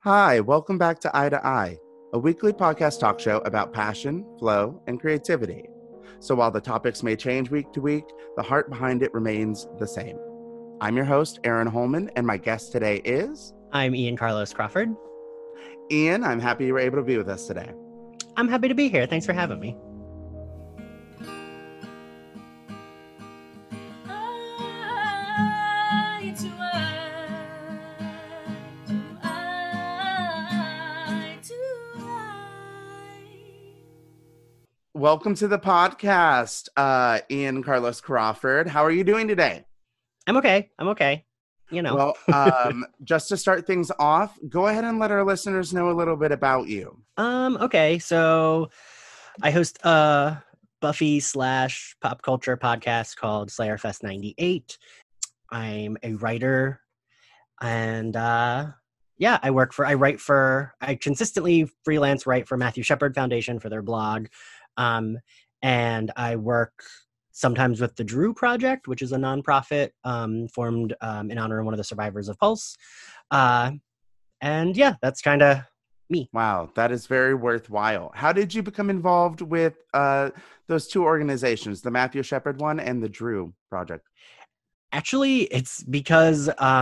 Hi, welcome back to Eye to Eye, a weekly podcast talk show about passion, flow, and creativity. So while the topics may change week to week, the heart behind it remains the same. I'm your host, Aaron Holman, and my guest today is... I'm Ian Carlos Crawford. Ian, I'm happy you were able to be with us today. I'm happy to be here. Thanks for having me. Welcome to the podcast, Ian Carlos Crawford. How are you doing today? I'm okay. You know. Well, just to start things off, go ahead and let our listeners know a little bit about you. Okay. So I host a Buffy / pop culture podcast called Slayerfest 98. I'm a writer and I consistently freelance write for Matthew Shepard Foundation for their blog. And I work sometimes with the Drew Project, which is a nonprofit formed in honor of one of the survivors of Pulse. And yeah, that's kind of me. Wow, that is very worthwhile. How did you become involved with those two organizations, the Matthew Shepard one and the Drew Project? Actually, it's because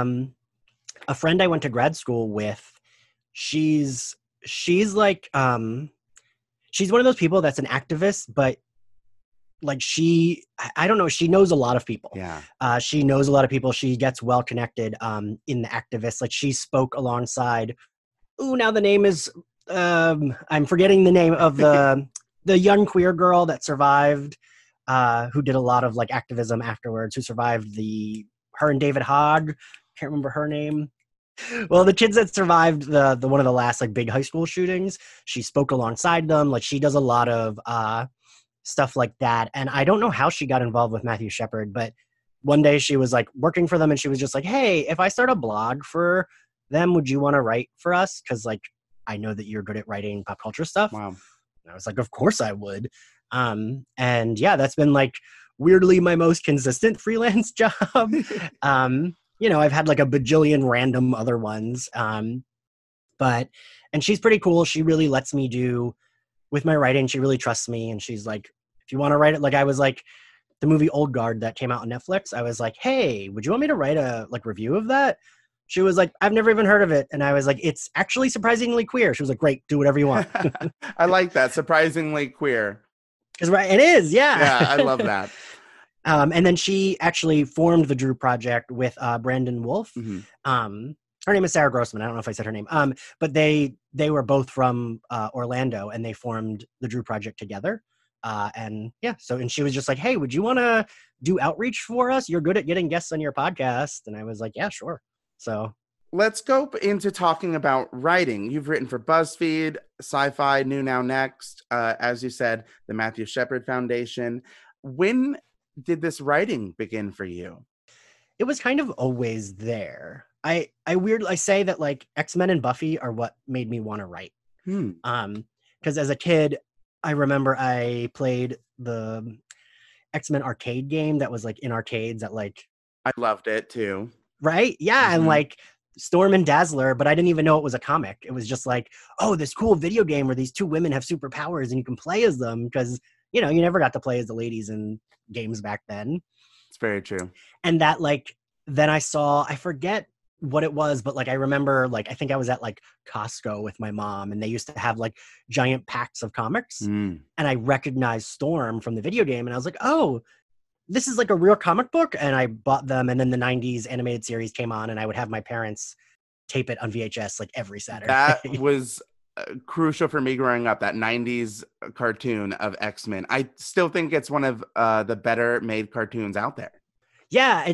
a friend I went to grad school with, she's like... she's one of those people that's an activist, but like I don't know, she knows a lot of people. Yeah. She knows a lot of people. She gets well connected in the activists. Like she spoke alongside, now the name is, I'm forgetting the name of the young queer girl that survived, who did a lot of like activism afterwards, who survived her and David Hogg. Can't remember her name. Well, the kids that survived the one of the last like big high school shootings, she spoke alongside them. Like she does a lot of stuff like that. And I don't know how she got involved with Matthew Shepard, but one day she was like working for them and she was just like, hey, if I start a blog for them, would you want to write for us? Because like I know that you're good at writing pop culture stuff. Wow. And I was like, of course I would. And yeah, that's been like weirdly my most consistent freelance job. You know, I've had like a bajillion random other ones. And she's pretty cool. She really lets me do with my writing. She really trusts me. And she's like, if you want to write it, like I was like the movie Old Guard that came out on Netflix. I was like, hey, would you want me to write a like review of that? She was like, I've never even heard of it. And I was like, it's actually surprisingly queer. She was like, great, do whatever you want. I like that. Surprisingly queer. Because right, it is. Yeah. Yeah, I love that. And then she actually formed the Drew Project with Brandon Wolf. Mm-hmm. Her name is Sarah Grossman. I don't know if I said her name. But they were both from Orlando, and they formed the Drew Project together. And she was just like, hey, would you want to do outreach for us? You're good at getting guests on your podcast. And I was like, yeah, sure. So let's go into talking about writing. You've written for BuzzFeed, Sci-Fi, New Now Next, as you said, the Matthew Shepard Foundation. When did this writing begin for you? It was kind of always there. I say that like X-Men and Buffy are what made me want to write. Because as a kid, I remember I played the X-Men arcade game that was like in arcades at like... I loved it too. Right? Yeah. Mm-hmm. And like Storm and Dazzler, but I didn't even know it was a comic. It was just like, oh, this cool video game where these two women have superpowers and you can play as them, because, you know, you never got to play as the ladies in games back then. It's very true. And that like, then I forget what it was, but like I remember like I think I was at like Costco with my mom and they used to have like giant packs of comics, and I recognized Storm from the video game and I was like, oh, this is like a real comic book. And I bought them, and then the 90s animated series came on and I would have my parents tape it on VHS like every Saturday. That was crucial for me growing up, that 90s cartoon of X-Men. I still think it's one of the better made cartoons out there. Yeah,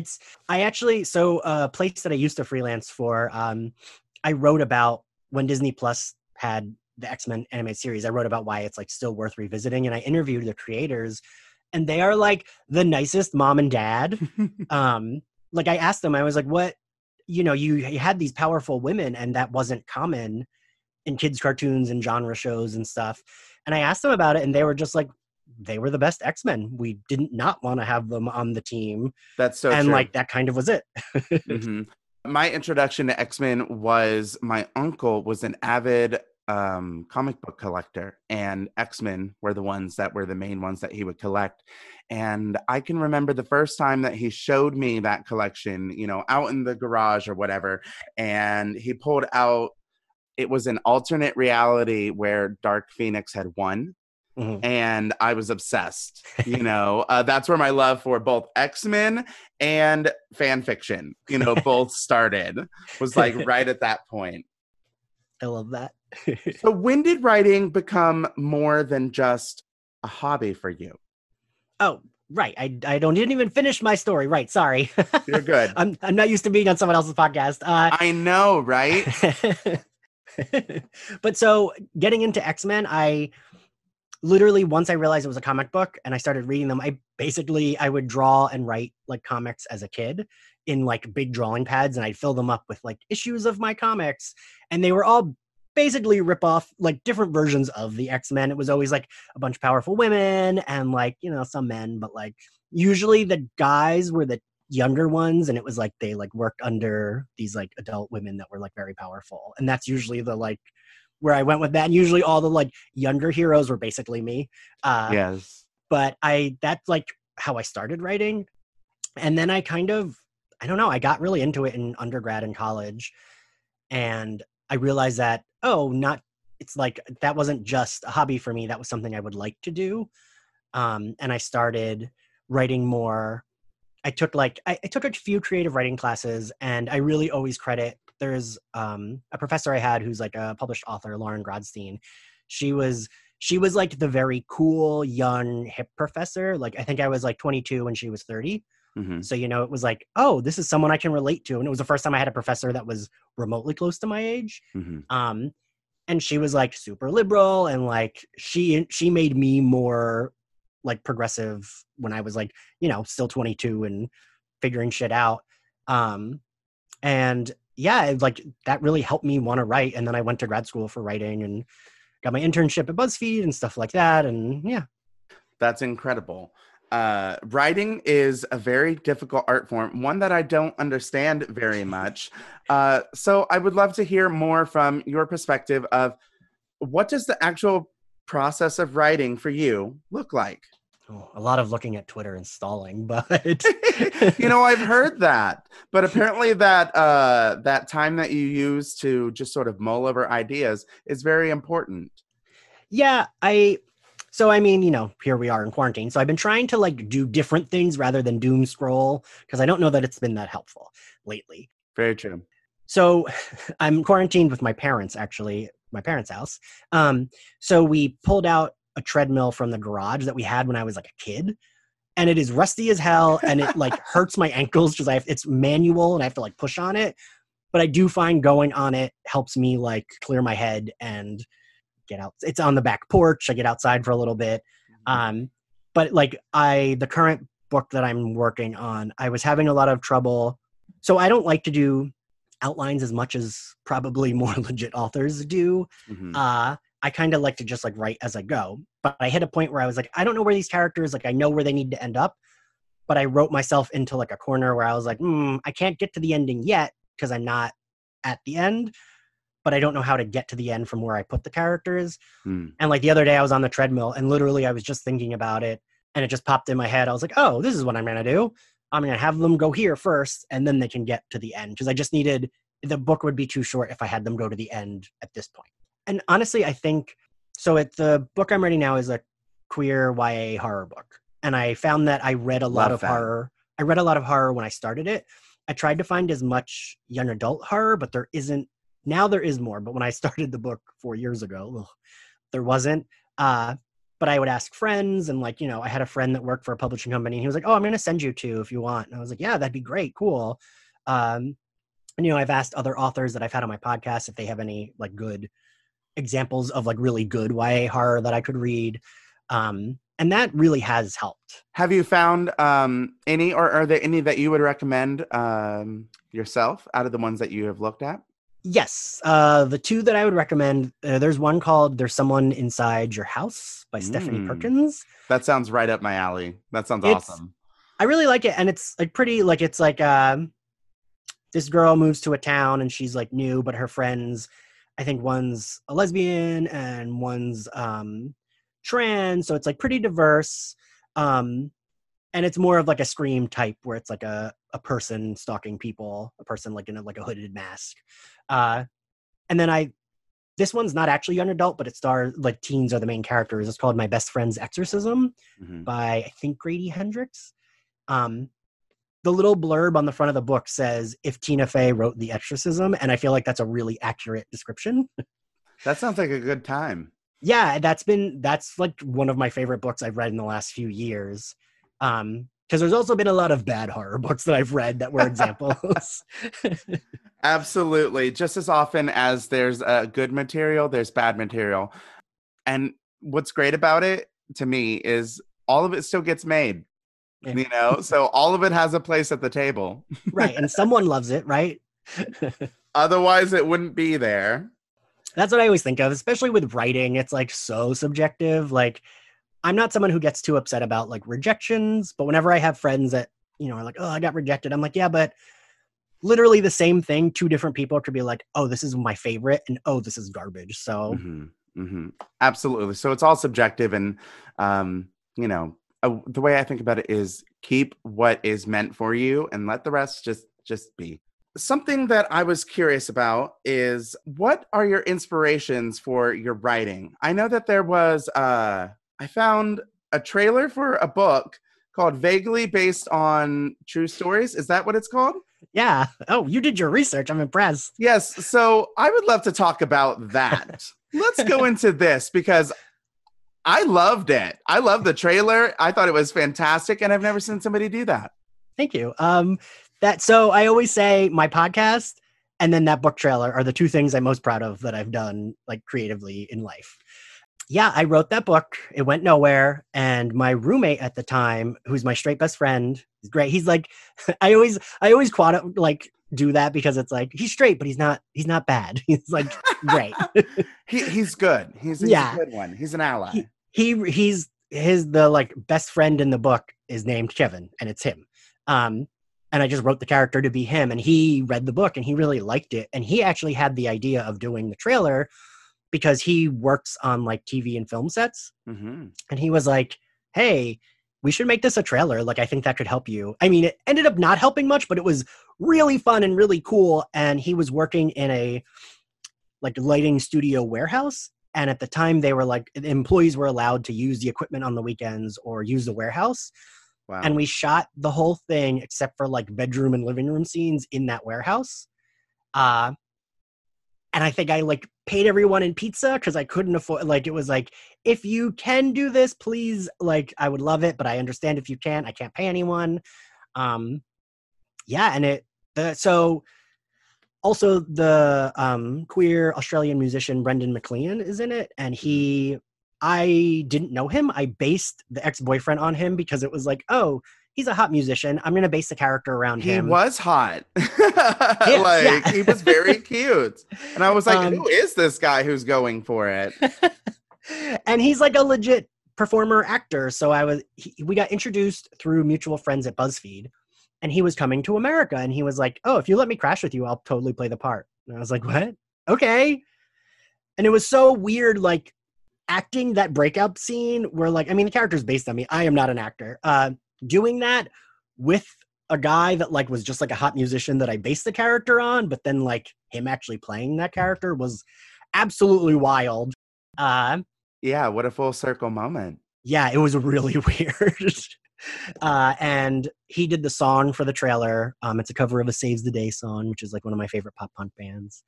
a place that I used to freelance for, I wrote about when Disney Plus had the X-Men animated series. I wrote about why it's like still worth revisiting, and I interviewed the creators, and they are like the nicest mom and dad. Like I asked them, I was like, what, you know, you had these powerful women and that wasn't common in kids cartoons and genre shows and stuff. And I asked them about it and they were just like, they were the best X-Men. We didn't not want to have them on the team. That's so and true. Like that kind of was it. Mm-hmm. My introduction to X-Men was my uncle was an avid comic book collector, and X-Men were the main ones that he would collect. And I can remember the first time that he showed me that collection, out in the garage or whatever, and he pulled out, it was an alternate reality where Dark Phoenix had won. Mhm. And I was obsessed. That's where my love for both X-Men and fan fiction, both started. Was like right at that point. I love that. So when did writing become more than just a hobby for you? Oh, right. I didn't even finish my story. Right. Sorry. You're good. I'm not used to being on someone else's podcast. I know, right? But so getting into X-Men, I literally, once I realized it was a comic book and I started reading them, I would draw and write like comics as a kid in like big drawing pads, and I'd fill them up with like issues of my comics, and they were all basically rip off like different versions of the X-Men. It was always like a bunch of powerful women and like, some men, but like usually the guys were the younger ones, and it was like they like worked under these like adult women that were like very powerful. And that's usually the like where I went with that. And usually all the like younger heroes were basically me. Yes. But that's like how I started writing. And then I don't know, I got really into it in undergrad and college. And I realized that, it's like, that wasn't just a hobby for me. That was something I would like to do. And I started writing more. I took a few creative writing classes, and I really always credit, there's a professor I had who's like a published author, Lauren Grodstein. She was like the very cool, young, hip professor. Like, I think I was like 22 when she was 30. Mm-hmm. So, it was like, oh, this is someone I can relate to. And it was the first time I had a professor that was remotely close to my age. Mm-hmm. And she was like super liberal, and like she made me more like progressive when I was like, still 22 and figuring shit out. And yeah, like that really helped me want to write. And then I went to grad school for writing and got my internship at BuzzFeed and stuff like that. And yeah. That's incredible. Writing is a very difficult art form, one that I don't understand very much. So I would love to hear more from your perspective of what does the actual process of writing for you look like? Oh, a lot of looking at Twitter and stalling, but I've heard that, but apparently that time that you use to just sort of mull over ideas is very important. Yeah, so I mean, here we are in quarantine. So I've been trying to like do different things rather than doom scroll, because I don't know that it's been that helpful lately. Very true. So I'm quarantined with my parents, actually, my parents' house. So we pulled out a treadmill from the garage that we had when I was like a kid, and it is rusty as hell, and it like hurts my ankles because it's manual and I have to like push on it. But I do find going on it helps me like clear my head and get out. It's on the back porch. I get outside for a little bit. But like the current book that I'm working on, I was having a lot of trouble. So I don't like to do outlines as much as probably more legit authors do. Mm-hmm. I kind of like to just like write as I go, but I hit a point where I was like, I don't know where these characters, like I know where they need to end up, but I wrote myself into like a corner where I was like, I can't get to the ending yet because I'm not at the end, but I don't know how to get to the end from where I put the characters. And like the other day I was on the treadmill and literally I was just thinking about it and it just popped in my head. I was like, oh, this is what I'm going to do. I'm going to have them go here first and then they can get to the end. Because I just needed, the book would be too short if I had them go to the end at this point. And honestly, I think, so the book I'm writing now is a queer YA horror book. And I found that I read a lot of horror. I read a lot of horror when I started it. I tried to find as much young adult horror, but there isn't. Now there is more. But when I started the book 4 years ago, there wasn't. But I would ask friends and like, I had a friend that worked for a publishing company. And he was like, oh, I'm going to send you 2 if you want. And I was like, yeah, that'd be great. Cool. And, I've asked other authors that I've had on my podcast if they have any like good examples of like really good YA horror that I could read. And that really has helped. Have you found any, or are there any that you would recommend yourself out of the ones that you have looked at? Yes. The 2 that I would recommend, there's one called There's Someone Inside Your House by Stephanie Perkins. That sounds right up my alley. That sounds awesome. I really like it. And it's like pretty, like, it's like, this girl moves to a town and she's like new, but her friends, I think one's a lesbian and one's trans, so it's like pretty diverse. And it's more of like a Scream type where it's like a person stalking people, a person like in like a hooded mask. And then this one's not actually young adult, but it stars like teens are the main characters. It's called My Best Friend's Exorcism by I think Grady Hendrix. The little blurb on the front of the book says if Tina Fey wrote The Exorcism, and I feel like that's a really accurate description. That sounds like a good time. Yeah, that's like one of my favorite books I've read in the last few years. Because there's also been a lot of bad horror books that I've read that were examples. Absolutely. Just as often as there's good material, there's bad material. And what's great about it to me is all of it still gets made, you know? So all of it has a place at the table. Right. And someone loves it, right? Otherwise it wouldn't be there. That's what I always think of, especially with writing. It's like so subjective. Like, I'm not someone who gets too upset about like rejections, but whenever I have friends that, you know, are like, oh, I got rejected, I'm like, yeah, but literally the same thing, two different people could be like, oh, this is my favorite, and oh, this is garbage. So absolutely. So it's all subjective, and you know, the way I think about it is keep what is meant for you and let the rest just be. Something that I was curious about is, what are your inspirations for your writing? I know that there was I found a trailer for a book called Vaguely Based on True Stories. Is that what it's called? Yeah. Oh, you did your research. I'm impressed. Yes. So I would love to talk about that. Let's go into this because I loved it. I love the trailer. I thought it was fantastic, and I've never seen somebody do that. Thank you. So I always say my podcast and then that book trailer are the two things I'm most proud of that I've done like creatively in life. Yeah, I wrote that book. It went nowhere. And my roommate at the time, who's my straight best friend, is great. He's like, I always do that because it's like, he's straight, but he's not bad. He's like, great. He's good. He's a good one. He's an ally. He's the like best friend in the book is named Kevin, and it's him. And I just wrote the character to be him, and he read the book and he really liked it. And he actually had the idea of doing the trailer because he works on like TV and film sets. And he was like, hey, we should make this a trailer. Like, I think that could help you. I mean, it ended up not helping much, but it was really fun and really cool. And he was working in a like lighting studio warehouse. And at the time they were like, the employees were allowed to use the equipment on the weekends or use the warehouse. Wow. And we shot the whole thing except for like bedroom and living room scenes in that warehouse. And I think I like paid everyone in pizza because I couldn't afford, like, it was like, if you can do this, please, like, I would love it, but I understand if you can't, I can't pay anyone. Yeah. And so also the queer Australian musician Brendan McLean is in it. And I didn't know him. I based the ex-boyfriend on him because it was like, oh, he's a hot musician. I'm going to base the character around him. He was hot. He was very cute. And I was like, who is this guy who's going for it? And he's like a legit performer actor. So we got introduced through mutual friends at BuzzFeed, and he was coming to America, and he was like, oh, if you let me crash with you, I'll totally play the part. And I was like, what? Okay. And it was so weird, like acting that breakout scene where like, I mean, the character's based on me. I am not an actor. Doing that with a guy that like was just like a hot musician that I based the character on, but then like him actually playing that character was absolutely wild. Yeah, what a full circle moment. Yeah, it was really weird. And he did the song for the trailer. It's a cover of a Saves the Day song, which is like one of my favorite pop punk bands.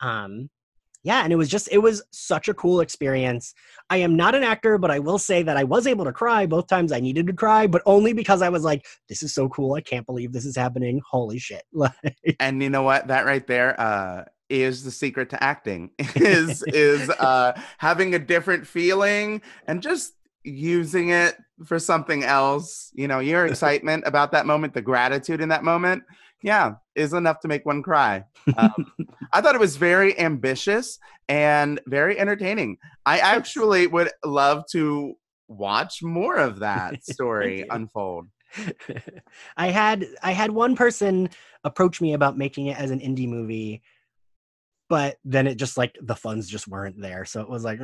Yeah, and it was such a cool experience. I am not an actor, but I will say that I was able to cry both times I needed to cry, but only because I was like, this is so cool. I can't believe this is happening. Holy shit. And you know what? That right there is the secret to acting, is having a different feeling and just using it for something else. You know, your excitement about that moment, the gratitude in that moment, yeah, is enough to make one cry. I thought it was very ambitious and very entertaining. I actually would love to watch more of that story unfold. I had one person approach me about making it as an indie movie, but then it just like the funds just weren't there. So it was like,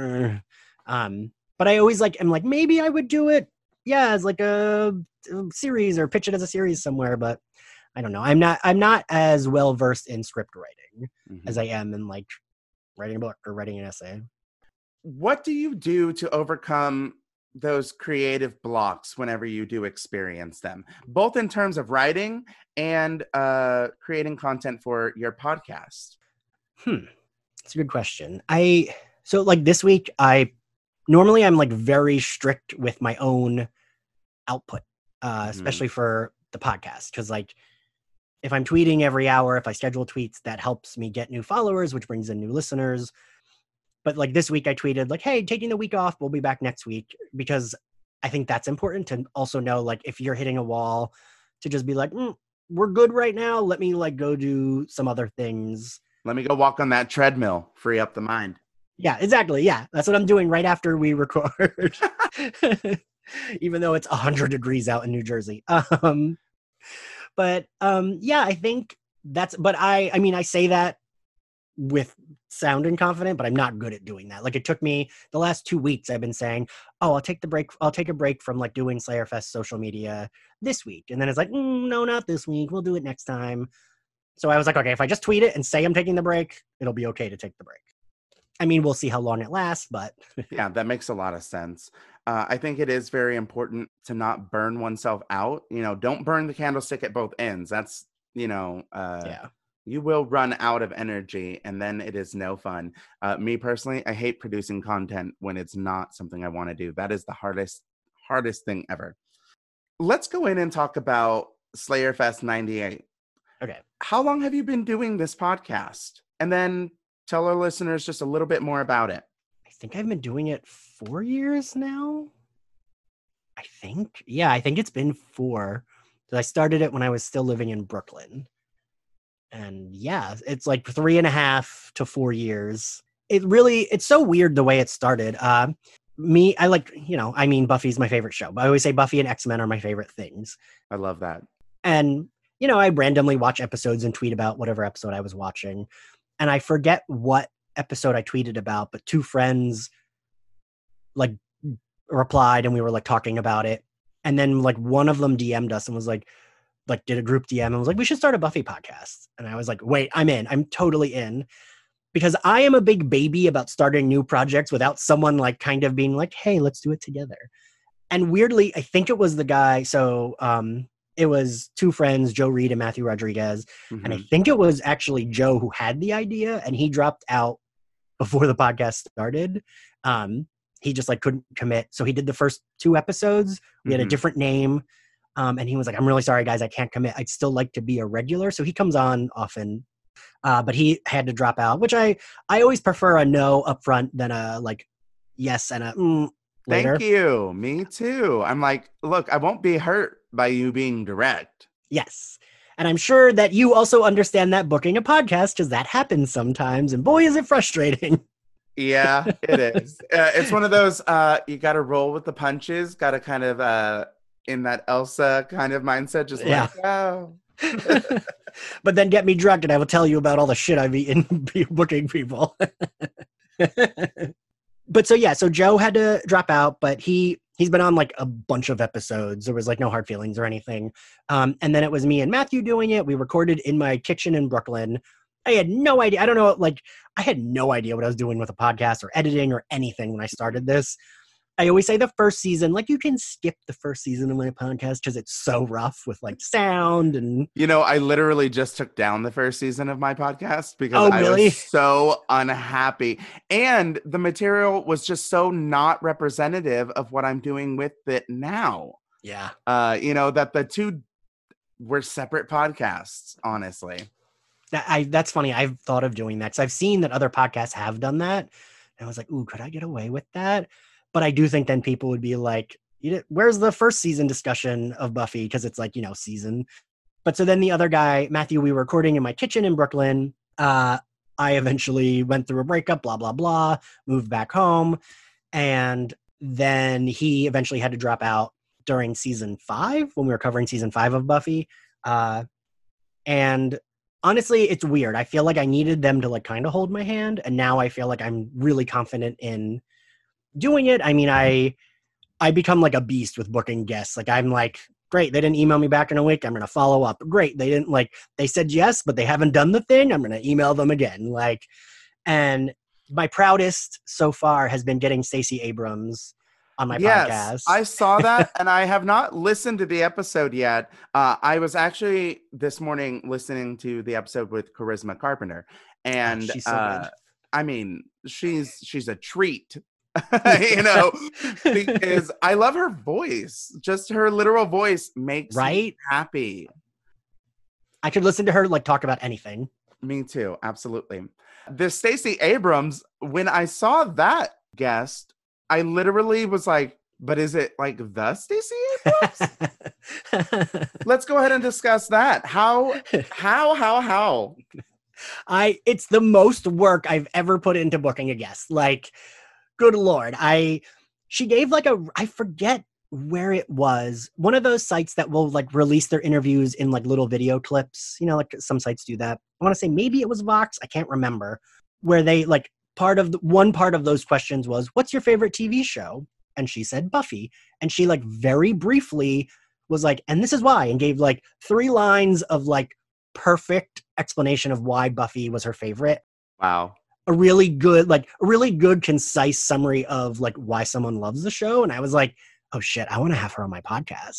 but I always like, I'm like, maybe I would do it. Yeah. As like a series or pitch it as a series somewhere, but I don't know. I'm not as well versed in script writing as I am in like writing a book or writing an essay. What do you do to overcome those creative blocks whenever you do experience them, both in terms of writing and creating content for your podcast? That's a good question. So like this week, normally I'm like very strict with my own output, especially for the podcast. Cause like if I'm tweeting every hour, if I schedule tweets, that helps me get new followers, which brings in new listeners. But like this week I tweeted like, hey, taking the week off, we'll be back next week, because I think that's important to also know, like if you're hitting a wall, to just be like, we're good right now. Let me like go do some other things. Let me go walk on that treadmill, free up the mind. Yeah, exactly. Yeah, that's what I'm doing right after we record. Even though it's 100 degrees out in New Jersey. But yeah, I think that's, but I mean, I say that with sounding confident, but I'm not good at doing that. Like it took me the last 2 weeks, I've been saying, oh, I'll take a break from like doing Slayerfest social media this week. And then it's like, no, not this week. We'll do it next time. So I was like, okay, if I just tweet it and say I'm taking the break, it'll be okay to take the break. I mean, we'll see how long it lasts, but yeah, that makes a lot of sense. I think it is very important to not burn oneself out. Don't burn the candlestick at both ends. That's, yeah. You will run out of energy and then it is no fun. Me personally, I hate producing content when it's not something I want to do. That is the hardest thing ever. Let's go in and talk about Slayerfest 98. Okay. How long have you been doing this podcast? And then tell our listeners just a little bit more about it. I think I've been doing it 4 years now. I think it's been 4. So I started it when I was still living in Brooklyn. And yeah, it's like 3.5 to 4 years. It's so weird the way it started. Buffy's my favorite show, but I always say Buffy and X-Men are my favorite things. I love that. And, I randomly watch episodes and tweet about whatever episode I was watching. And I forget what episode I tweeted about, but 2 friends like replied and we were like talking about it. And then like one of them DM'd us and was like did a group DM and was like, we should start a Buffy podcast. And I was like, wait, I'm in. I'm totally in. Because I am a big baby about starting new projects without someone like kind of being like, hey, let's do it together. And weirdly, I think it was the guy. So it was 2 friends, Joe Reed and Matthew Rodriguez. And I think it was actually Joe who had the idea and he dropped out before the podcast started. He just like couldn't commit. So he did the first 2 episodes. We had a different name. And he was like, I'm really sorry, guys, I can't commit. I'd still like to be a regular. So he comes on often, but he had to drop out, which I always prefer a no upfront than a like yes and a later. Thank you. Me too. I'm like, look, I won't be hurt by you being direct. Yes. And I'm sure that you also understand that booking a podcast, because that happens sometimes. And boy, is it frustrating. Yeah, it is. It's one of those, you got to roll with the punches, got to kind of, in that Elsa kind of mindset, just like, oh. But then get me drunk and I will tell you about all the shit I've eaten booking people. But so Joe had to drop out, but he's been on like a bunch of episodes. There was like no hard feelings or anything. And then it was me and Matthew doing it. We recorded in my kitchen in Brooklyn. I had no idea. I don't know. Like I had no idea what I was doing with a podcast or editing or anything when I started this. I always say the first season, like you can skip the first season of my podcast because it's so rough with like sound and. I literally just took down the first season of my podcast because I was so unhappy. And the material was just so not representative of what I'm doing with it now. Yeah. That the 2 were separate podcasts, honestly. That's funny. I've thought of doing that because I've seen that other podcasts have done that. And I was like, ooh, could I get away with that? But I do think then people would be like, where's the first season discussion of Buffy? Because it's like, season. But so then the other guy, Matthew, we were recording in my kitchen in Brooklyn. I eventually went through a breakup, blah, blah, blah, moved back home. And then he eventually had to drop out. during season 5 when we were covering season 5 of Buffy. And honestly, it's weird. I feel like I needed them to like kind of hold my hand, and now I feel like I'm really confident in doing it. I mean, I become like a beast with booking guests. Like I'm like, great, they didn't email me back in a week, I'm going to follow up. Great, they didn't like, they said yes, but they haven't done the thing, I'm going to email them again. Like, and my proudest so far has been getting Stacey Abrams on my podcast. I saw that, and I have not listened to the episode yet. I was actually this morning listening to the episode with Charisma Carpenter, and she's so good. I mean, she's a treat. You know, because I love her voice. Just her literal voice makes me happy. I could listen to her like talk about anything. Me too, absolutely. This Stacey Abrams, when I saw that guest, I literally was like, but is it like the Stacey Abrams? Let's go ahead and discuss that. How? It's the most work I've ever put into booking a guest. Like, good Lord. She gave like I forget where it was. One of those sites that will like release their interviews in like little video clips. You know, like some sites do that. I want to say maybe it was Vox. I can't remember. Where they like one part of those questions was, what's your favorite TV show? And she said Buffy. And she like very briefly was like, and this is why, and gave like 3 lines of like perfect explanation of why Buffy was her favorite. Wow. A really good concise summary of like why someone loves the show. And I was like, oh shit, I want to have her on my podcast.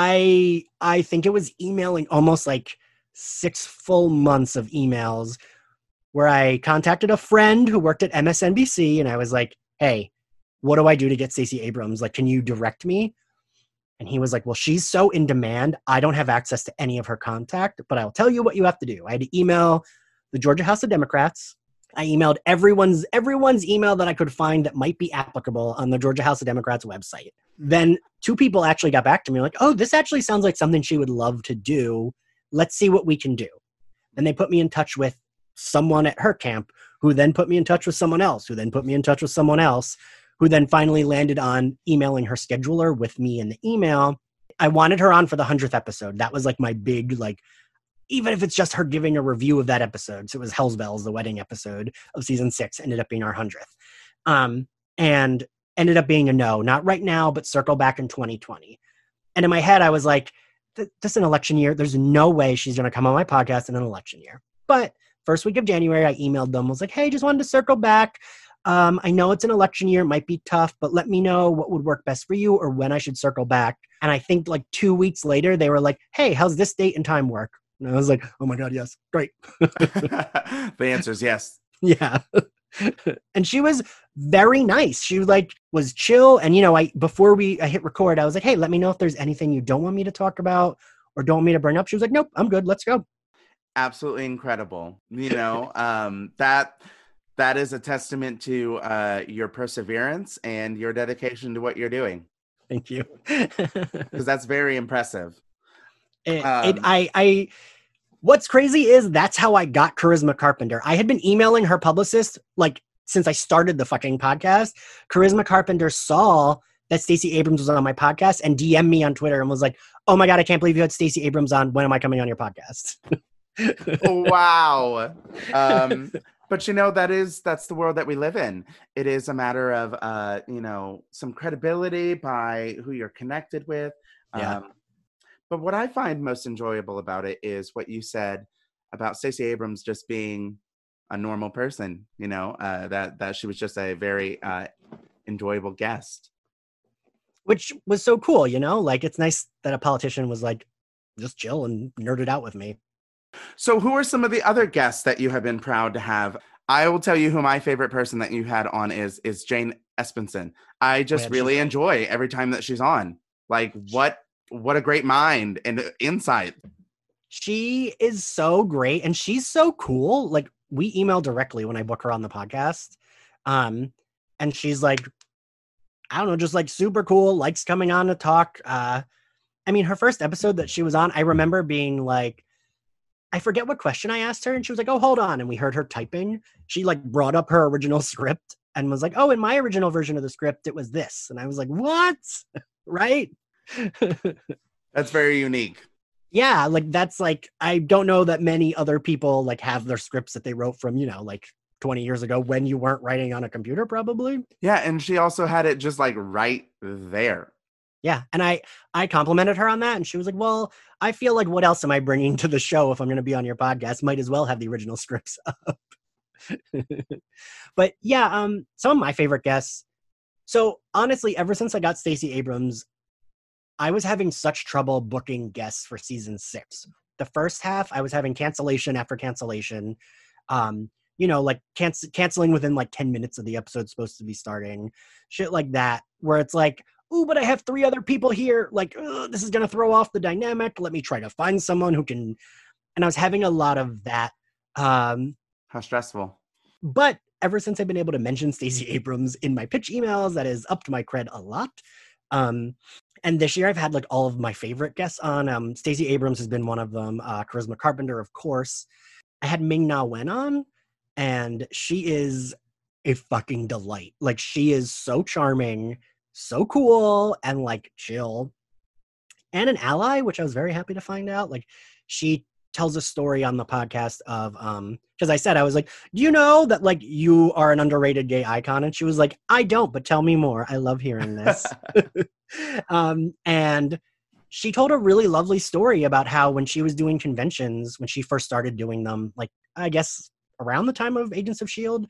I think it was emailing almost like 6 full months of emails where I contacted a friend who worked at MSNBC, and I was like, hey, what do I do to get Stacey Abrams? Like, can you direct me? And he was like, well, she's so in demand, I don't have access to any of her contact, but I'll tell you what you have to do. I had to email the Georgia House of Democrats. I emailed everyone's email that I could find that might be applicable on the Georgia House of Democrats website. Then 2 people actually got back to me like, oh, this actually sounds like something she would love to do. Let's see what we can do. And they put me in touch with someone at her camp, who then put me in touch with someone else, who then put me in touch with someone else, who then finally landed on emailing her scheduler with me in the email. I wanted her on for the 100th episode. That was like my big, like, even if it's just her giving a review of that episode. So it was Hell's Bells, the wedding episode of season 6, ended up being our 100th. And ended up being a no, not right now, but circle back in 2020. And in my head, I was like, this is an election year. There's no way she's going to come on my podcast in an election year. But first week of January, I emailed them, was like, hey, just wanted to circle back. I know it's an election year. It might be tough, but let me know what would work best for you or when I should circle back. And I think like 2 weeks later, they were like, hey, how's this date and time work? And I was like, oh my God, yes. Great. The answer is yes. Yeah. And she was very nice. She was chill. And, you know, before I hit record, I was like, hey, let me know if there's anything you don't want me to talk about or don't want me to bring up. She was like, nope, I'm good. Let's go. Absolutely incredible. You know, that is a testament to your perseverance and your dedication to what you're doing. Thank you. Because that's very impressive. What's crazy is that's how I got Charisma Carpenter. I had been emailing her publicist like since I started the fucking podcast. Charisma Carpenter saw that Stacey Abrams was on my podcast and DM'd me on Twitter and was like, oh my God, I can't believe you had Stacey Abrams on. When am I coming on your podcast? Wow. But you know, that's the world that we live in. It is a matter of, you know, some credibility by who you're connected with. Yeah. But what I find most enjoyable about it is what you said about Stacey Abrams just being a normal person, you know, that she was just a very enjoyable guest. Which was so cool, you know, like it's nice that a politician was like, just chill and nerded out with me. So who are some of the other guests that you have been proud to have? I will tell you who my favorite person that you had on is Jane Espenson. I just really enjoy every time that she's on. Like what a great mind and insight. She is so great and she's so cool. Like we email directly when I book her on the podcast. And she's like, I don't know, just like super cool, likes coming on to talk. I mean, her first episode that she was on, I remember being like, I forget what question I asked her and she was like, oh, hold on. And we heard her typing. She like brought up her original script and was like, oh, in my original version of the script, it was this. And I was like, what? Right? That's very unique. Yeah, like that's like, I don't know that many other people like have their scripts that they wrote from, like 20 years ago when you weren't writing on a computer, probably. Yeah, and she also had it just like right there. Yeah, and I complimented her on that, and she was like, "Well, I feel like what else am I bringing to the show if I'm going to be on your podcast? Might as well have the original scripts up." But yeah, some of my favorite guests. So honestly, ever since I got Stacey Abrams, I was having such trouble booking guests for season 6. The first half, I was having cancellation after cancellation. Like canceling within like 10 minutes of the episode supposed to be starting, shit like that, where it's like, ooh, but I have 3 other people here. Like, this is going to throw off the dynamic. Let me try to find someone who can. And I was having a lot of that. How stressful. But ever since I've been able to mention Stacey Abrams in my pitch emails, that has upped my cred a lot. And this year I've had like all of my favorite guests on. Stacey Abrams has been one of them. Charisma Carpenter, of course. I had Ming-Na Wen on, and she is a fucking delight. Like, she is so charming, so cool, and like chill, and an ally, which I was very happy to find out. Like, she tells a story on the podcast of because I said, I was like, do you know that like you are an underrated gay icon? And she was like, I don't, but tell me more. I love hearing this. And she told a really lovely story about how when she was doing conventions, when she first started doing them, like I guess around the time of Agents of S.H.I.E.L.D.,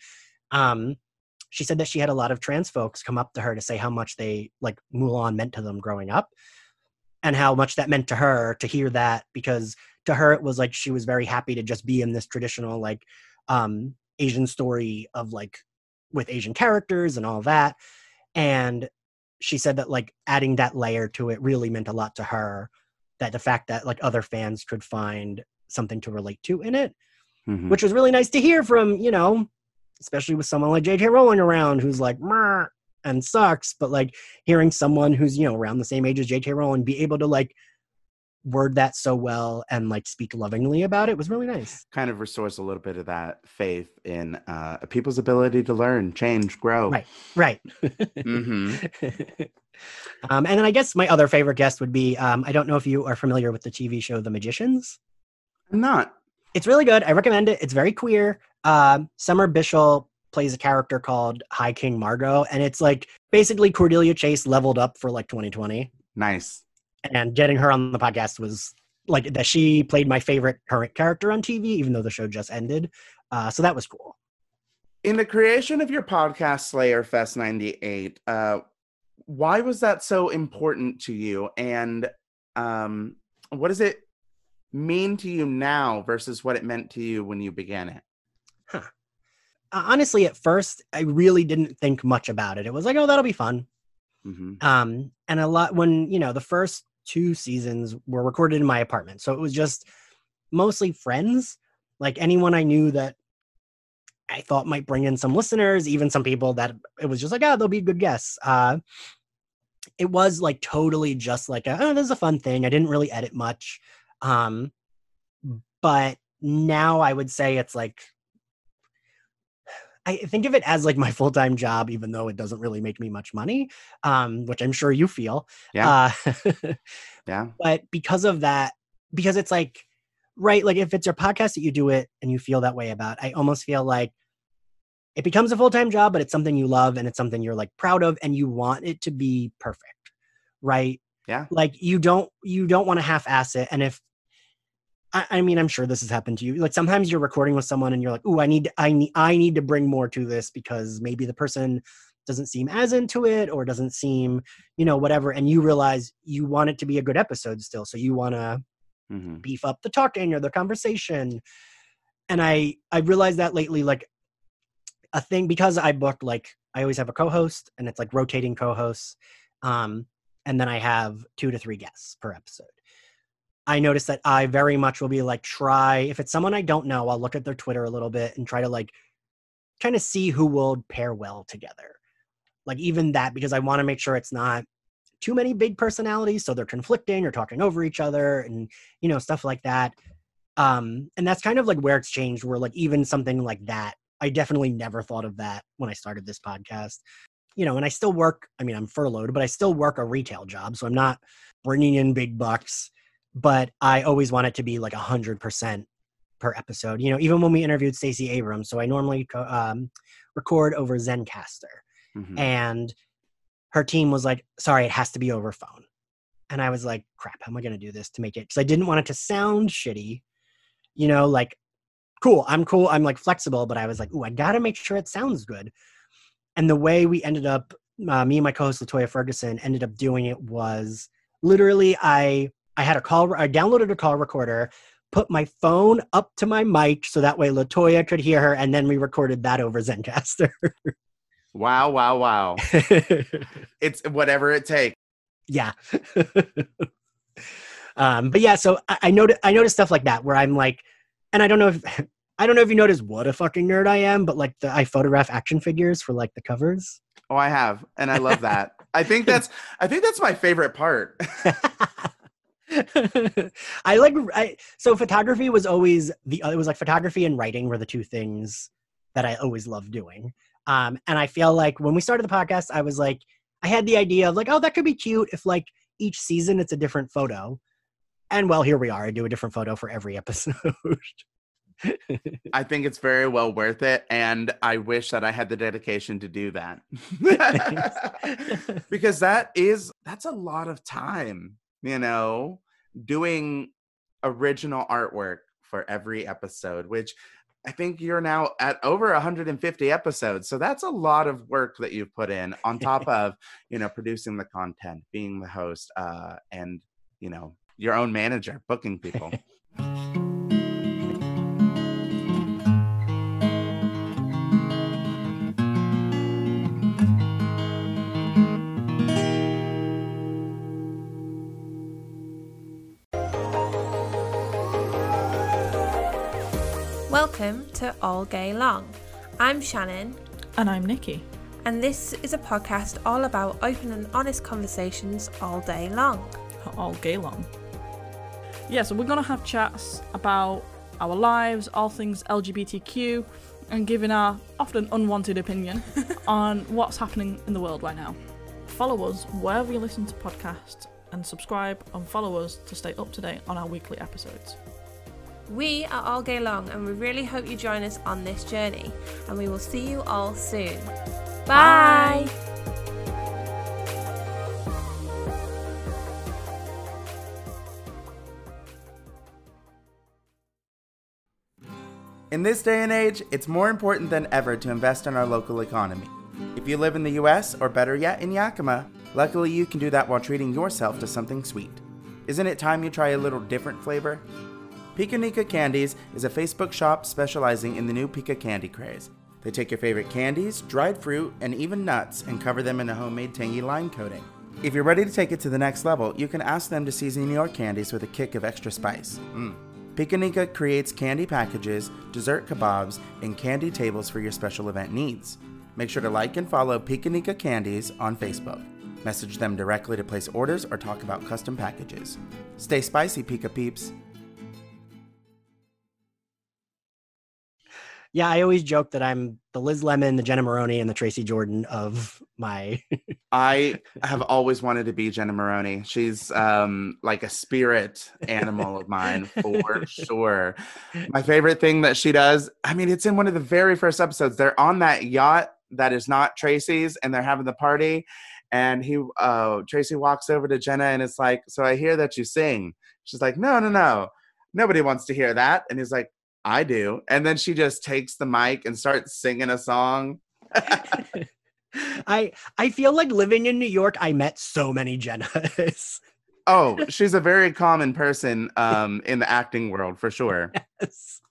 she said that she had a lot of trans folks come up to her to say how much they like Mulan meant to them growing up, and how much that meant to her to hear that, because to her it was like she was very happy to just be in this traditional like Asian story of like with Asian characters and all that. And she said that like adding that layer to it really meant a lot to her, that the fact that like other fans could find something to relate to in it, which was really nice to hear from, especially with someone like J.K. Rowling around, who's like, Meh, and sucks, but like hearing someone who's, around the same age as J.K. Rowling be able to like word that so well and like speak lovingly about it was really nice. Kind of restores a little bit of that faith in people's ability to learn, change, grow. Right. And then I guess my other favorite guest would be, I don't know if you are familiar with the TV show The Magicians. I'm not. It's really good. I recommend it. It's very queer. Summer Bishop plays a character called High King Margot, and it's like basically Cordelia Chase leveled up for like 2020. Nice. And getting her on the podcast was like that. She played my favorite current character on TV, even though the show just ended. So that was cool. In the creation of your podcast, Slayer Fest 98, why was that so important to you? And what does it mean to you now versus what it meant to you when you began it? Honestly, at first, I really didn't think much about it. It was like, oh, that'll be fun. And a lot when, the first 2 seasons were recorded in my apartment. So it was just mostly friends, like anyone I knew that I thought might bring in some listeners, even some people that it was just like, they'll be good guests. It was like totally just like, this is a fun thing. I didn't really edit much. But now I would say it's like, I think of it as like my full-time job, even though it doesn't really make me much money, which I'm sure you feel. Yeah. Yeah. But because of that, because it's like, right, like if it's your podcast that you do it and you feel that way about, I almost feel like it becomes a full-time job, but it's something you love and it's something you're like proud of and you want it to be perfect, right? Yeah. Like you don't want to half-ass it. And if, I mean, I'm sure this has happened to you. Like sometimes you're recording with someone and you're like, "Ooh, I need to bring more to this because maybe the person doesn't seem as into it or doesn't seem, whatever." And you realize you want it to be a good episode still, so you want to beef up the talking or the conversation. And I realized that lately, like a thing, because I book, like I always have a co-host and it's like rotating co-hosts, and then I have 2 to 3 guests per episode. I noticed that I very much will be like, if it's someone I don't know, I'll look at their Twitter a little bit and try to like kind of see who will pair well together. Like even that, because I want to make sure it's not too many big personalities, so they're conflicting or talking over each other and, stuff like that. And that's kind of like where it's changed, where like even something like that, I definitely never thought of that when I started this podcast. and I still work, I'm furloughed, but I still work a retail job. So I'm not bringing in big bucks, but I always want it to be like 100% per episode, even when we interviewed Stacey Abrams. So I normally record over Zencaster, and her team was like, sorry, it has to be over phone. And I was like, crap, how am I going to do this to make it? Because I didn't want it to sound shitty, like, cool. I'm like flexible, but I was like, ooh, I got to make sure it sounds good. And the way we ended up, me and my co-host LaToya Ferguson ended up doing it was literally I downloaded a call recorder, put my phone up to my mic so that way LaToya could hear her, and then we recorded that over Zencaster. Wow. It's whatever it takes. Yeah. But yeah, so I noticed stuff like that where I'm like, and I don't know if you noticed what a fucking nerd I am, but like I photograph action figures for like the covers. Oh, I have, and I love that. I think that's my favorite part. So photography was always it was like photography and writing were the two things that I always loved doing. And I feel like when we started the podcast, I was like, I had the idea of like, oh, that could be cute if like each season it's a different photo. And well, here we are. I do a different photo for every episode. I think it's very well worth it. And I wish that I had the dedication to do that. Because that's a lot of time, doing original artwork for every episode, which I think you're now at over 150 episodes. So that's a lot of work that you've put in on top of, producing the content, being the host, and, your own manager, booking people. Welcome to All Gay Long. I'm Shannon. And I'm Nikki. And this is a podcast all about open and honest conversations all day long. All gay long. Yeah, so we're going to have chats about our lives, all things LGBTQ, and giving our often unwanted opinion on what's happening in the world right now. Follow us wherever you listen to podcasts and subscribe and follow us to stay up to date on our weekly episodes. We are All Gay Long, and we really hope you join us on this journey, and we will see you all soon. Bye! In this day and age, it's more important than ever to invest in our local economy. If you live in the US, or better yet, in Yakima, luckily you can do that while treating yourself to something sweet. Isn't it time you try a little different flavor? Pika-Nika Candies is a Facebook shop specializing in the new Pika candy craze. They take your favorite candies, dried fruit, and even nuts and cover them in a homemade tangy lime coating. If you're ready to take it to the next level, you can ask them to season your candies with a kick of extra spice. Pika-Nika creates candy packages, dessert kebabs, and candy tables for your special event needs. Make sure to like and follow Pika-Nika Candies on Facebook. Message them directly to place orders or talk about custom packages. Stay spicy, Pika Peeps. Yeah, I always joke that I'm the Liz Lemon, the Jenna Maroney, and the Tracy Jordan of my... I have always wanted to be Jenna Maroney. She's like a spirit animal of mine, for sure. My favorite thing that she does, it's in one of the very first episodes. They're on that yacht that is not Tracy's, and they're having the party. And Tracy walks over to Jenna, and it's like, so I hear that you sing. She's like, no. Nobody wants to hear that. And he's like, I do. And then she just takes the mic and starts singing a song. I feel like living in New York, I met so many Jennas. Oh, she's a very common person in the acting world, for sure. Yes.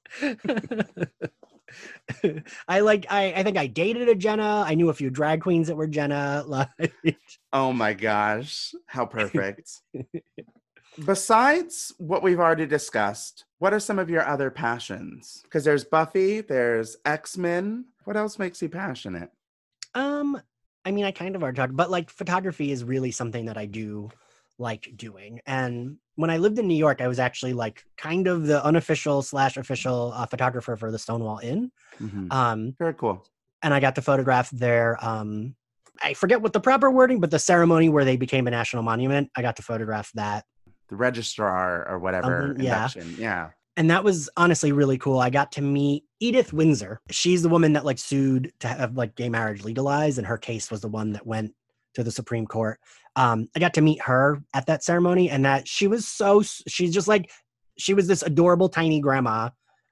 I think I dated a Jenna. I knew a few drag queens that were Jenna. Oh my gosh, how perfect. Besides what we've already discussed, what are some of your other passions? Because there's Buffy, there's X-Men. What else makes you passionate? I kind of already talked, but like photography is really something that I do like doing. And when I lived in New York, I was actually like kind of the unofficial / official photographer for the Stonewall Inn. Very cool. And I got to photograph their I forget what the proper wording, but the ceremony where they became a national monument, I got to photograph that. The registrar or whatever induction. Yeah. And that was honestly really cool. I got to meet Edith Windsor. She's the woman that like sued to have like gay marriage legalized, and her case was the one that went to the Supreme Court. I got to meet her at that ceremony, and that she was she's just like, she was this adorable tiny grandma.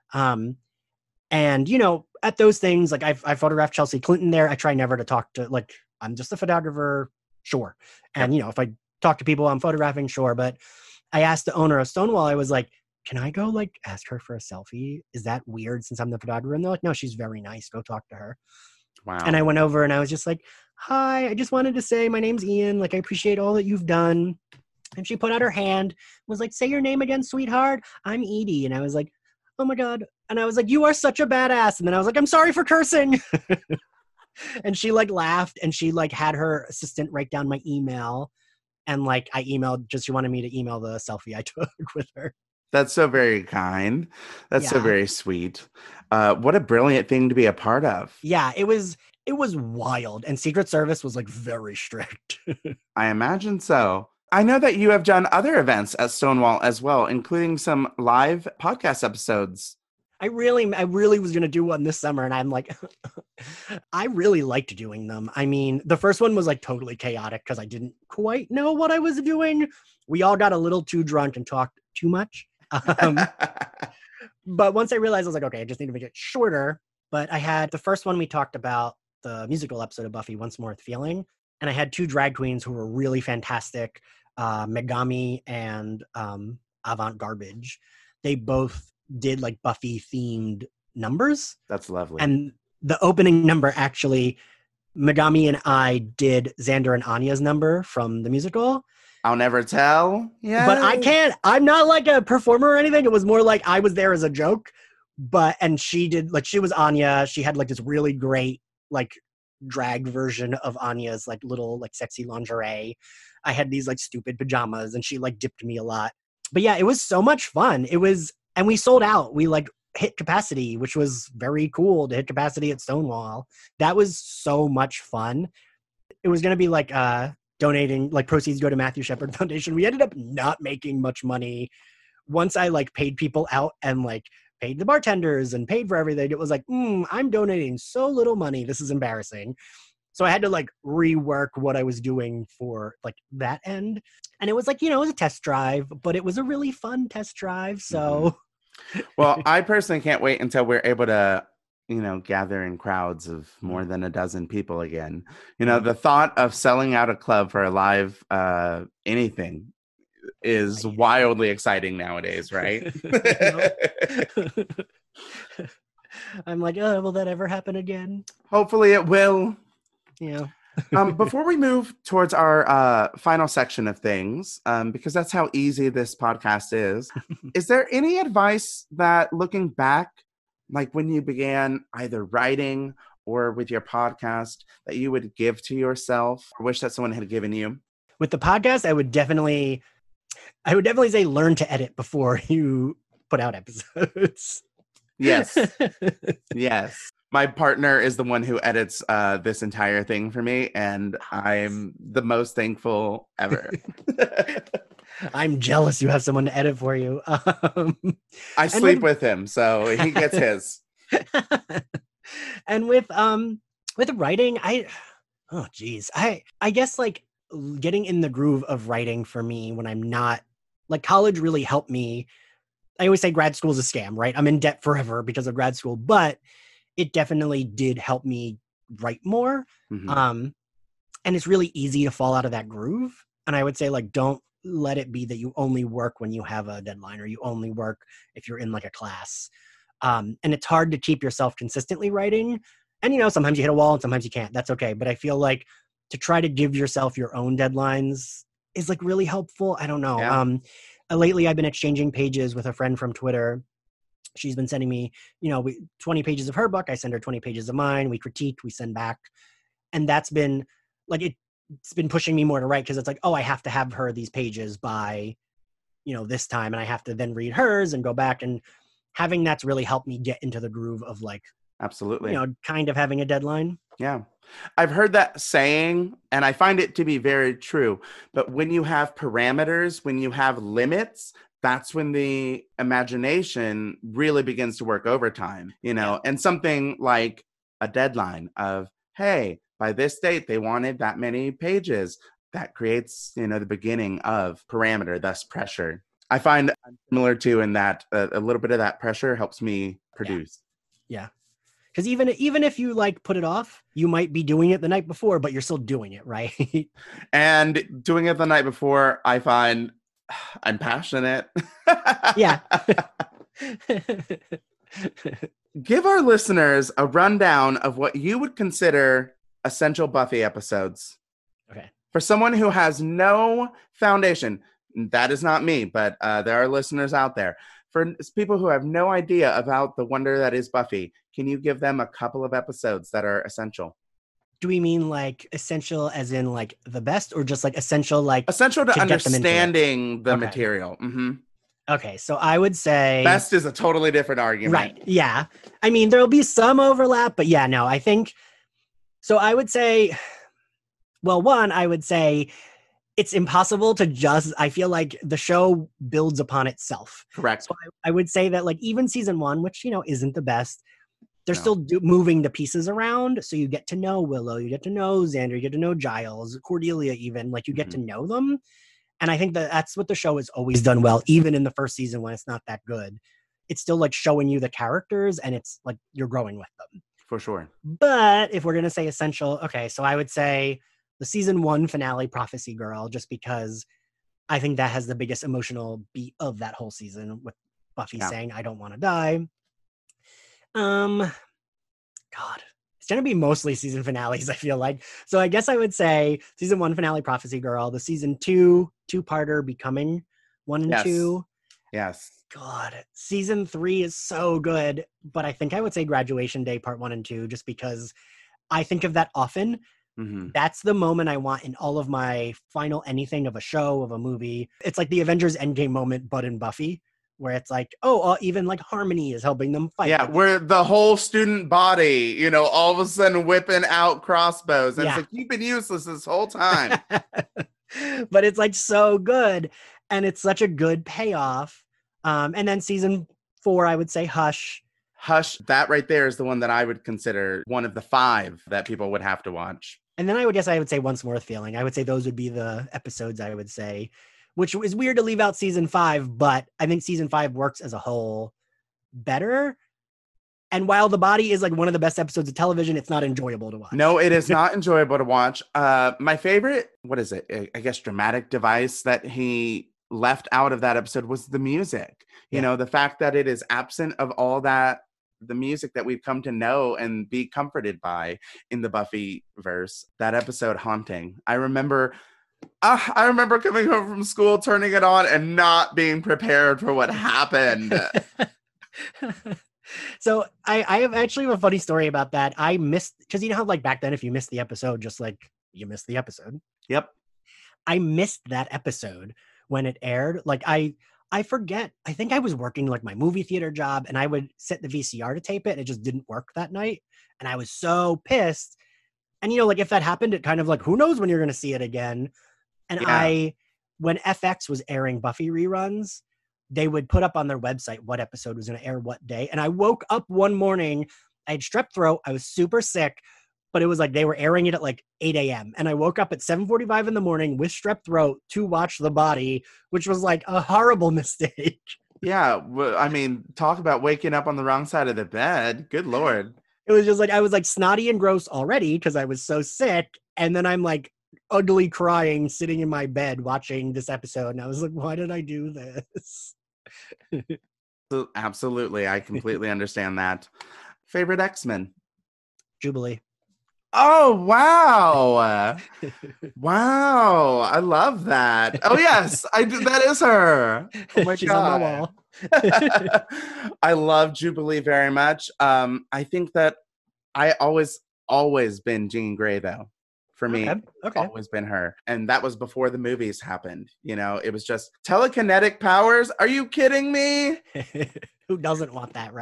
And you know, at those things, like I photographed Chelsea Clinton there. I try never to talk to, like, I'm just a photographer, sure. And you know, if I talk to people I'm photographing, sure. But I asked the owner of Stonewall, I was like, can I go like ask her for a selfie? Is that weird since I'm the photographer? And they're like, no, she's very nice. Go talk to her. Wow. And I went over and I was just like, hi, I just wanted to say my name's Ian. Like, I appreciate all that you've done. And she put out her hand, was like, say your name again, sweetheart. I'm Edie. And I was like, oh my God. And I was like, you are such a badass. And then I was like, I'm sorry for cursing. And she like laughed, and she like had her assistant write down my email. And like, I emailed, just she wanted me to email the selfie I took with her. That's so very kind. That's so very sweet. What a brilliant thing to be a part of. Yeah, it was wild. And Secret Service was like very strict. I imagine so. I know that you have done other events at Stonewall as well, including some live podcast episodes. I really was going to do one this summer, and I'm like, I really liked doing them. I mean, the first one was like totally chaotic because I didn't quite know what I was doing. We all got a little too drunk and talked too much. But once I realized, I was like, okay, I just need to make it shorter. But I had the first one, we talked about the musical episode of Buffy, Once More with Feeling. And I had two drag queens who were really fantastic, Megami and Avant Garbage. They both did like Buffy themed numbers. That's lovely. And the opening number, actually, Megami and I did Xander and Anya's number from the musical. I'll never tell. Yeah. But I'm not like a performer or anything. It was more like I was there as a joke. And she did, like, she was Anya. She had like this really great like drag version of Anya's like little like sexy lingerie. I had these like stupid pajamas, and she like dipped me a lot. But yeah, it was so much fun. And we sold out. We like hit capacity, which was very cool to hit capacity at Stonewall. That was so much fun. It was going to be like donating, like proceeds go to Matthew Shepard Foundation. We ended up not making much money. Once I like paid people out and like paid the bartenders and paid for everything, it was like, I'm donating so little money. This is embarrassing. So I had to like rework what I was doing for like that end. And it was like, you know, it was a test drive, but it was a really fun test drive. So. Well, I personally can't wait until we're able to, you know, gather in crowds of more than a dozen people again. You know, the thought of selling out a club for a live anything is wildly exciting nowadays, right? I'm like, oh, will that ever happen again? Hopefully it will. Yeah. Before we move towards our final section of things, because that's how easy this podcast is there any advice that, looking back, like when you began either writing or with your podcast, that you would give to yourself or wish that someone had given you? With the podcast, I would definitely say learn to edit before you put out episodes. Yes. Yes. My partner is the one who edits this entire thing for me, and I'm the most thankful ever. I'm jealous you have someone to edit for you. I sleep with him, so he gets his. And with writing, I guess like getting in the groove of writing for me when I'm not, like, college really helped me. I always say grad school is a scam, right? I'm in debt forever because of grad school, but it definitely did help me write more. Mm-hmm. And it's really easy to fall out of that groove. And I would say, like, don't let it be that you only work when you have a deadline, or you only work if you're in like a class. And it's hard to keep yourself consistently writing. And, you know, sometimes you hit a wall and sometimes you can't. That's okay. But I feel like to try to give yourself your own deadlines is like really helpful. I don't know. Yeah. Lately I've been exchanging pages with a friend from Twitter. She's been sending me, 20 pages of her book. I send her 20 pages of mine. We critique, we send back. And that's been like, it's been pushing me more to write, because it's like, oh, I have to have her these pages by, this time. And I have to then read hers and go back. And having that's really helped me get into the groove of like Absolutely. Kind of having a deadline. Yeah. I've heard that saying, and I find it to be very true. But when you have parameters, when you have limits, that's when the imagination really begins to work overtime, and something like a deadline of, hey, by this date, they wanted that many pages. That creates, the beginning of parameter, thus pressure. I find I'm similar to in that a little bit of that pressure helps me produce. Yeah. Because even if you put it off, you might be doing it the night before, but you're still doing it, right? And doing it the night before, I find I'm passionate. Yeah. Give our listeners a rundown of what you would consider essential Buffy episodes. Okay. For someone who has no foundation, that is not me, but there are listeners out there. For people who have no idea about the wonder that is Buffy, can you give them a couple of episodes that are essential? Do we mean essential as in the best, or just essential essential to understanding the material? Mm-hmm. Okay, so I would say best is a totally different argument. Right. Yeah. I mean, there'll be some overlap, but yeah, no, I think so. I would say, well, one, I would say it's impossible to I feel like the show builds upon itself. Correct. So I would say that even season 1, which, isn't the best, they're still moving the pieces around. So you get to know Willow, you get to know Xander, you get to know Giles, Cordelia, even you get to know them. And I think that's what the show has always done well, even in the first season when it's not that good. It's still showing you the characters, and it's you're growing with them. For sure. But if we're going to say essential, okay, so I would say the season 1 finale, Prophecy Girl, just because I think that has the biggest emotional beat of that whole season, with Buffy saying, I don't want to die. God, it's going to be mostly season finales, I feel like. So I guess I would say season 1 finale, Prophecy Girl, the season 2 two-parter, Becoming 1 and 2. Yes. God, season 3 is so good, but I think I would say Graduation Day part 1 and 2, just because I think of that often. Mm-hmm. That's the moment I want in all of my final anything of a show, of a movie. It's like the Avengers Endgame moment, but in Buffy, where it's even Harmony is helping them fight. Yeah, where the whole student body, all of a sudden whipping out crossbows. And it's you've been useless this whole time. But it's so good. And it's such a good payoff. And then season 4, I would say Hush. Hush, that right there is the one that I would consider one of the 5 that people would have to watch. And then I would say Once More Feeling. I would say those would be the episodes I would say, which is weird to leave out season 5, but I think season 5 works as a whole better. And while The Body is one of the best episodes of television, it's not enjoyable to watch. No, it is not enjoyable to watch. My favorite, what is it? I guess dramatic device that he left out of that episode was the music. The fact that it is absent of all that, the music that we've come to know and be comforted by in the Buffy verse. That episode, haunting. I remember coming home from school, turning it on, and not being prepared for what happened. So I have actually a funny story about that. I missed, because how back then if you missed the episode, just you missed the episode. Yep. I missed that episode when it aired. I forget. I think I was working my movie theater job, and I would set the VCR to tape it, and it just didn't work that night. And I was so pissed. And if that happened, it kind of who knows when you're going to see it again. And when FX was airing Buffy reruns, they would put up on their website what episode was going to air what day. And I woke up one morning, I had strep throat, I was super sick, but it was they were airing it at 8 a.m. And I woke up at 7:45 in the morning with strep throat to watch The Body, which was a horrible mistake. Yeah. I mean, talk about waking up on the wrong side of the bed. Good Lord. It was just I was snotty and gross already because I was so sick. And then I'm ugly crying, sitting in my bed watching this episode. And I was why did I do this? Absolutely. I completely understand that. Favorite X-Men? Jubilee. Oh, wow. Wow. I love that. Oh, yes. I do. That is her. Oh, my She's God. on my wall. I love Jubilee very much. I think that I always been Jean Grey, though. For me, okay. Always been her. And that was before the movies happened. It was just telekinetic powers. Are you kidding me? Who doesn't want that, right?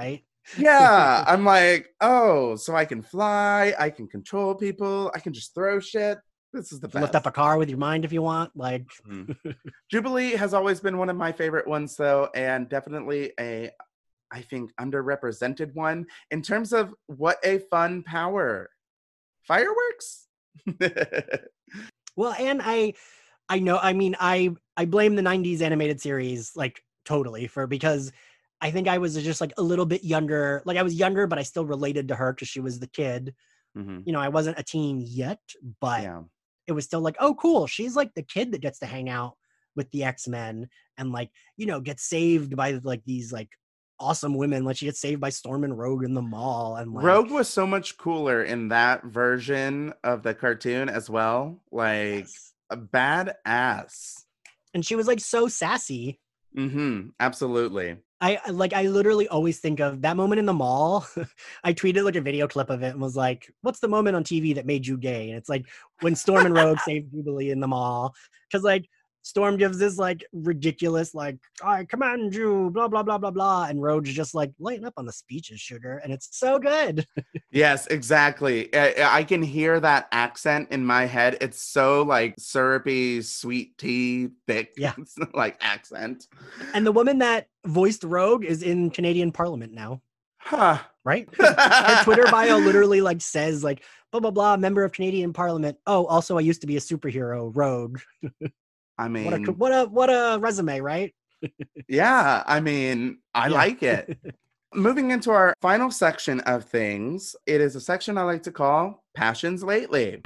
Yeah, I'm like, oh, so I can fly, I can control people, I can just throw shit. This is the best. Lift up a car with your mind if you want. Like, Jubilee has always been one of my favorite ones, though, and definitely I think, underrepresented one in terms of what a fun power. Fireworks? well, and I know, I mean, I blame the 90s animated series, like, totally, because I think I was just, like, a little bit younger. Like, I was younger, but I still related to her because she was the kid. Mm-hmm. You know, I wasn't a teen yet, but Yeah. it was still like, oh, cool. She's, like, the kid that gets to hang out with the X-Men and, like, you know, get saved by, like, these, like, awesome women. Like, she gets saved by Storm and Rogue in the mall. And, like, Rogue was so much cooler in that version of the cartoon as well. Like, yes. a badass. And she was, like, so sassy. Mm-hmm. Absolutely. I literally always think of that moment in the mall. I tweeted like a video clip of it and was like, what's the moment on TV that made you gay? And it's like when Storm and Rogue saved Jubilee in the mall. Because like Storm gives this like ridiculous, like, I command you, blah, blah, blah, blah, blah. And Rogue's just like, lighten up on the speeches, sugar. And it's so good. Yes, exactly. I can hear that accent in my head. It's so like syrupy, sweet tea, thick, Yeah. like accent. And the woman that voiced Rogue is in Canadian Parliament now. Huh. Right? Her Twitter bio literally like says like, blah, blah, blah, member of Canadian Parliament. Oh, also I used to be a superhero, Rogue. I mean, what a resume, right? yeah, I mean, I like it. Moving into our final section of things, it is a section I like to call Passions Lately.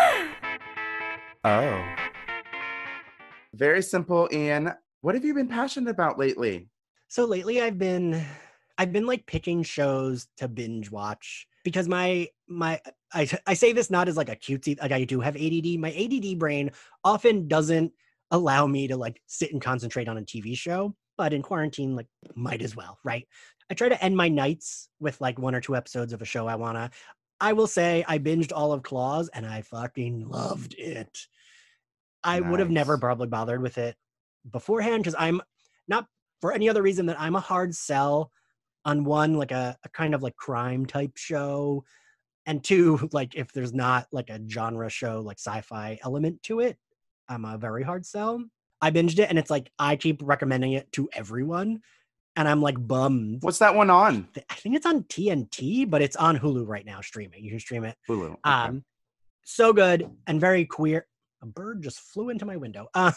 Oh. Very simple, Ian. What have you been passionate about lately? So lately I've been like picking shows to binge watch because I say this not as like a cutesy, like I do have ADD. My ADD brain often doesn't allow me to like sit and concentrate on a TV show, but in quarantine, like might as well, right? I try to end my nights with like 1 or 2 episodes of a show I will say I binged all of Claws and I fucking loved it. I would have never probably bothered with it beforehand because I'm not for any other reason that I'm a hard sell on one, like a kind of like crime type show. And 2, like if there's not like a genre show, like sci-fi element to it, I'm a very hard sell. I binged it and it's like, I keep recommending it to everyone. And I'm like bummed. What's that one on? I think it's on TNT, but it's on Hulu right now streaming. You can stream it. Hulu. Okay. So good and very queer. A bird just flew into my window. I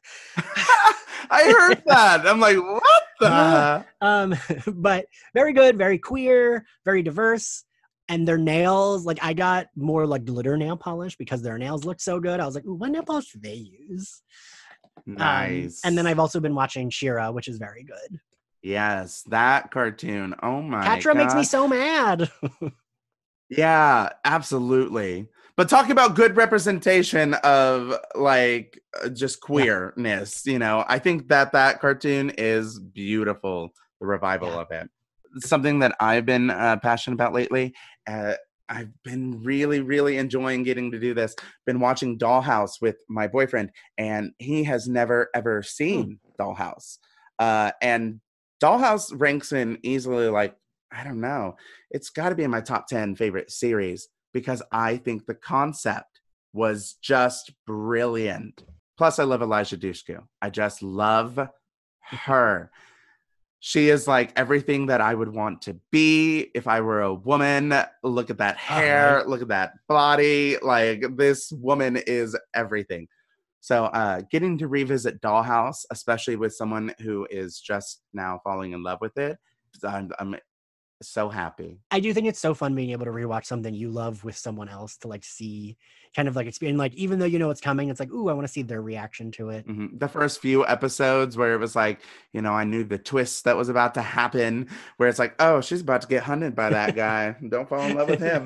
heard that. I'm like, what the? But very good, very queer, very diverse. And their nails, like I got more like glitter nail polish because their nails look so good. I was like, ooh, what nail polish do they use? Nice. And then I've also been watching She-Ra, which is very good. Yes, that cartoon. Oh my god. Catra makes me so mad. Yeah, absolutely. But talking about good representation of like just queerness, you know, I think that cartoon is beautiful, the revival of it. Something that I've been passionate about lately. I've been really, really enjoying getting to do this. Been watching Dollhouse with my boyfriend, and he has never, ever seen Dollhouse. And Dollhouse ranks in easily like, I don't know, it's got to be in my top 10 favorite series because I think the concept was just brilliant. Plus, I love Elijah Dushku. I just love her. She is like everything that I would want to be if I were a woman. Look at that hair. Look at that body. Like, this woman is everything. So getting to revisit Dollhouse, especially with someone who is just now falling in love with it, I'm so happy. I do think it's so fun being able to rewatch something you love with someone else to like see kind of like experience, like even though you know it's coming, it's like, ooh, I want to see their reaction to it. Mm-hmm. The first few episodes where it was like, you know, I knew the twist that was about to happen, where it's like, oh, she's about to get hunted by that guy. Don't fall in love with him.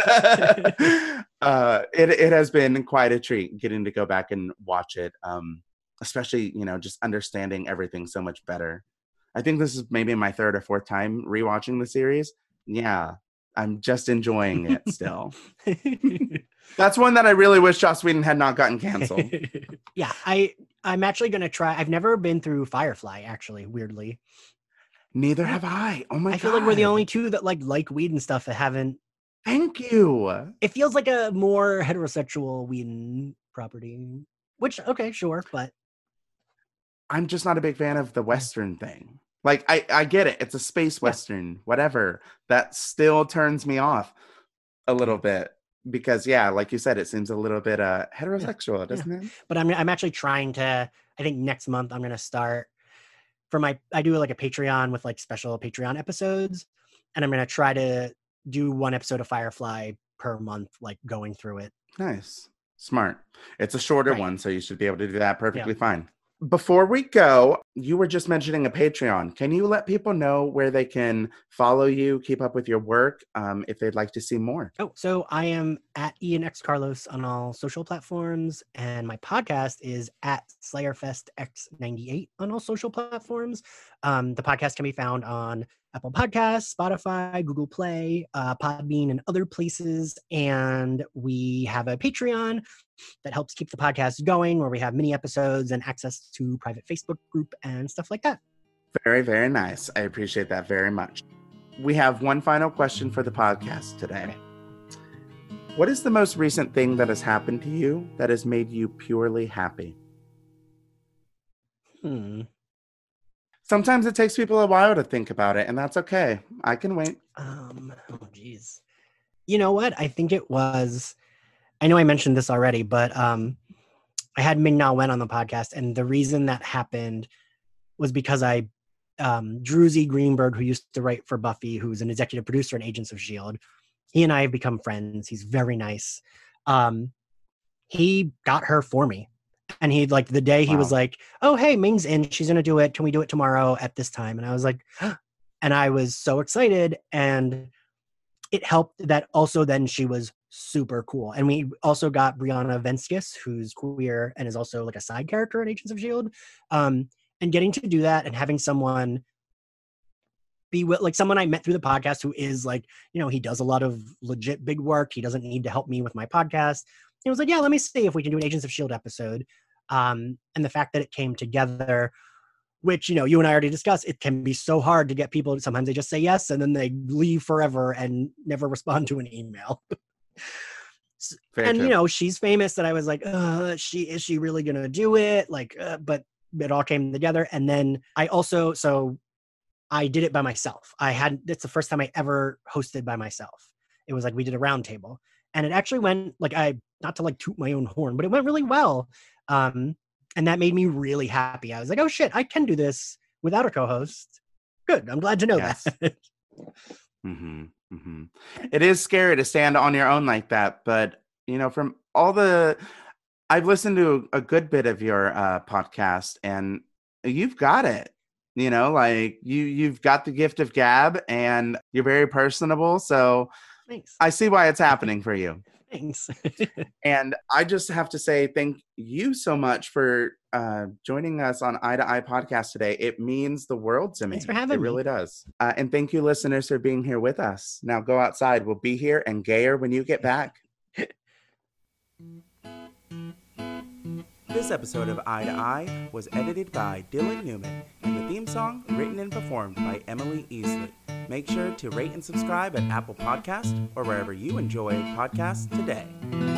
It has been quite a treat getting to go back and watch it, especially, you know, just understanding everything so much better. I think this is maybe my 3rd or 4th time rewatching the series. Yeah, I'm just enjoying it still. That's one that I really wish Joss Whedon had not gotten canceled. Yeah, I'm actually going to try. I've never been through Firefly, actually, weirdly. Neither have I. Oh my god. I feel like we're the only two that like weed and stuff that haven't. Thank you. It feels like a more heterosexual Whedon property, which, okay, sure, but I'm just not a big fan of the Western thing. Like, I get it. It's a space Western, whatever. That still turns me off a little bit because, like you said, it seems a little bit heterosexual, doesn't it? But I'm actually trying to, I think next month I'm going to start I do like a Patreon with like special Patreon episodes, and I'm going to try to do one episode of Firefly per month, like going through it. Nice. Smart. It's a shorter one, so you should be able to do that perfectly fine. Before we go, you were just mentioning a Patreon. Can you let people know where they can follow you, keep up with your work, if they'd like to see more? Oh, so I am at Ian X Carlos on all social platforms, and my podcast is at SlayerFestX98 on all social platforms. The podcast can be found on Apple Podcasts, Spotify, Google Play, Podbean, and other places. And we have a Patreon that helps keep the podcast going, where we have mini episodes and access to private Facebook group and stuff like that. Very, very nice. I appreciate that very much. We have one final question for the podcast today. Okay. What is the most recent thing that has happened to you that has made you purely happy? Sometimes it takes people a while to think about it, and that's okay. I can wait. Oh, geez. You know what? I think it was, I know I mentioned this already, but I had Ming-Na Wen on the podcast, and the reason that happened was because Drew Z. Greenberg, who used to write for Buffy, who's an executive producer in Agents of S.H.I.E.L.D., he and I have become friends. He's very nice. He got her for me. And he, like, the day he was like, oh, hey, Ming's in. She's going to do it. Can we do it tomorrow at this time? And I was like, and I was so excited. And it helped that also then she was super cool. And we also got Brianna Venskis, who's queer and is also like a side character in Agents of S.H.I.E.L.D. And getting to do that and having someone be like someone I met through the podcast who is like, you know, he does a lot of legit big work. He doesn't need to help me with my podcast. He was like, yeah, let me see if we can do an Agents of S.H.I.E.L.D. episode. And the fact that it came together, which, you know, you and I already discussed, it can be so hard to get people. Sometimes they just say yes and then they leave forever and never respond to an email. Very true. You know, she's famous that I was like, is she really going to do it? Like, but it all came together. And then I did it by myself. It's the first time I ever hosted by myself. It was like, we did a round table and it actually went like, not to like toot my own horn, but it went really well. And that made me really happy. I was like, oh shit, I can do this without a co-host. Good. I'm glad to know that. Mm-hmm. Mm-hmm. It is scary to stand on your own like that. But, you know, from I've listened to a good bit of your podcast and you've got it, you know, like you've got the gift of gab and you're very personable. So thanks. I see why it's happening for you. Thanks. And I just have to say thank you so much for joining us on Eye to Eye podcast today. It means the world to me. Thanks for having me. It really does. And thank you, listeners, for being here with us. Now go outside. We'll be here and gayer when you get back. This episode of Eye to Eye was edited by Dylan Newman and the theme song written and performed by Emily Easley. Make sure to rate and subscribe at Apple Podcasts or wherever you enjoy podcasts today.